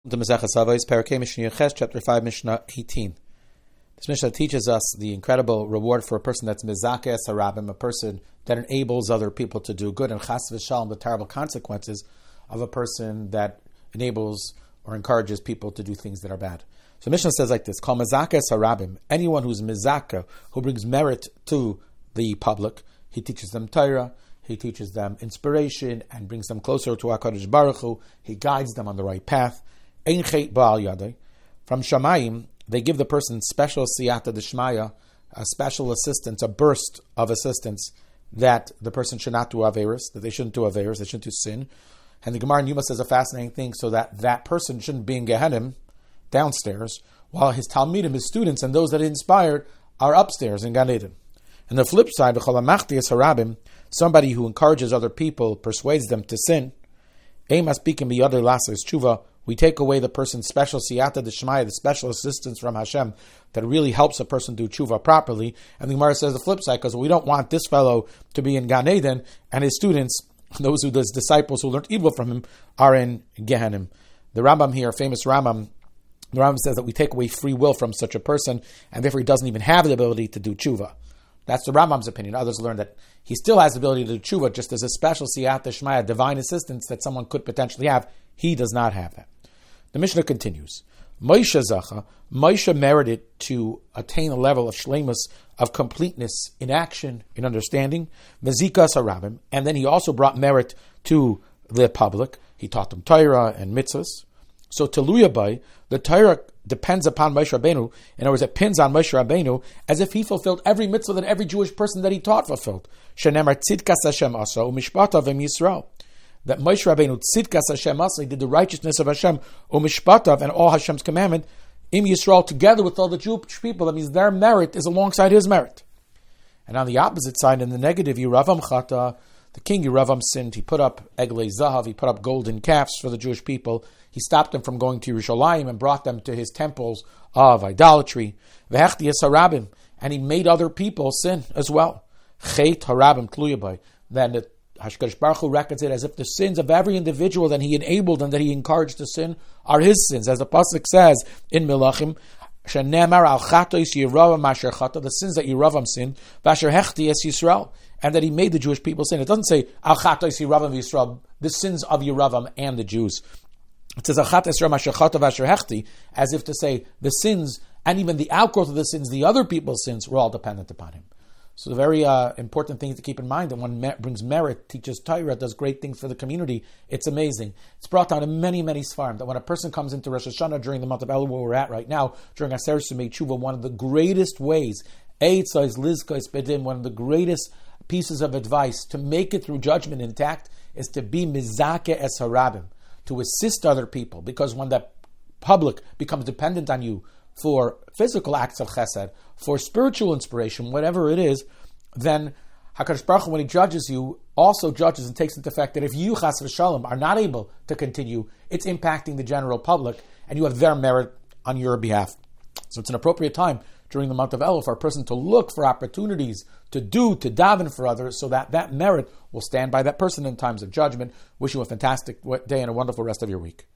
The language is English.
The Maseches Avos, Parakeh Mishnah Ches, chapter 5, Mishnah 18. This Mishnah teaches us the incredible reward for a person that's Mizakeh Sarabim, a person that enables other people to do good, and Chas v'Shalom, the terrible consequences of a person that enables or encourages people to do things that are bad. So Mishnah says like this: Call Mizakeh Sarabim, anyone who's Mizakeh, who brings merit to the public, he teaches them Torah, he teaches them inspiration, and brings them closer to HaKadosh Baruch Hu, he guides them on the right path. Ein chet ba'al yadai. From Shamayim, they give the person special siyata d'shmaya, a special assistance, a burst of assistance that the person should not do averis, that they shouldn't do averis, they shouldn't do sin. And the Gemara in Yuma says a fascinating thing, so that person shouldn't be in Gehenim, downstairs, while his Talmidim, his students, and those that he inspired are upstairs in Gan Eden. And the flip side, somebody who encourages other people, persuades them to sin, we take away the person's special siyata d'shmaya, the special assistance from Hashem that really helps a person do tshuva properly. And the Gemara says the flip side, because we don't want this fellow to be in Gan Eden, and his students, his disciples who learned evil from him, are in Gehenim. The Rambam here, famous Rambam, the Rambam says that we take away free will from such a person, and therefore he doesn't even have the ability to do tshuva. That's the Rambam's opinion. Others learn that he still has the ability to do tshuva, just as a special siyata d'shmaya, divine assistance that someone could potentially have. He does not have that. The Mishnah continues. Moshe Zacha, Moshe merited to attain a level of shleimus, of completeness in action, in understanding, Vezikas Harabim, and then he also brought merit to the public. He taught them Torah and mitzvahs. So Teluya Bai, the Torah depends upon Moshe Rabbeinu. In other words, it pins on Moshe Rabbeinu as if he fulfilled every mitzvah that every Jewish person that he taught fulfilled. Shenemar tzidkas Hashem asa u'mishpatav em Yisrael. That Moshe Rabbeinu tzidkas Hashem asa, he did the righteousness of Hashem u'mishpatav, and all Hashem's commandment im Yisrael, together with all the Jewish people. That means their merit is alongside his merit. And on the opposite side, in the negative, Yeravam chata, the king Yeravam sinned. He put up eglei zahav, he put up golden calves for the Jewish people. He stopped them from going to Yerushalayim and brought them to his temples of idolatry. V'hechtias harabim, and he made other people sin as well. Chet harabim tluyabay. Then the HaKadosh Baruch Hu reckons it as if the sins of every individual that he enabled and that he encouraged to sin are his sins. As the pasuk says in Melachim, Shenemar al chatois Yeravam asher chata, the sins that Yeravam sinned, v'asher hechtias Yisrael, and that he made the Jewish people sin. It doesn't say al chatois Yeravam Yisrael, the sins of Yeravam and the Jews. It says as if to say the sins and even the outgrowth of the sins, the other people's sins, were all dependent upon him. So the very important thing to keep in mind, that one brings merit, teaches Torah, does great things for the community. It's amazing. It's brought down in many, many Sfarim that when a person comes into Rosh Hashanah during the month of Elul, where we're at right now, during Aser Sumei Tshuva, one of the greatest ways, Eitzais Lizkais Bedim, one of the greatest pieces of advice to make it through judgment intact is to be Mizakeh Es Harabim, to assist other people, because when the public becomes dependent on you for physical acts of chesed, for spiritual inspiration, whatever it is, then HaKadosh Baruch Hu, when he judges you, also judges and takes into effect that if you, chas v'shalom, are not able to continue, it's impacting the general public, and you have their merit on your behalf. So it's an appropriate time during the month of Elul for a person to look for opportunities to daven for others, so that that merit will stand by that person in times of judgment. Wish you a fantastic day and a wonderful rest of your week.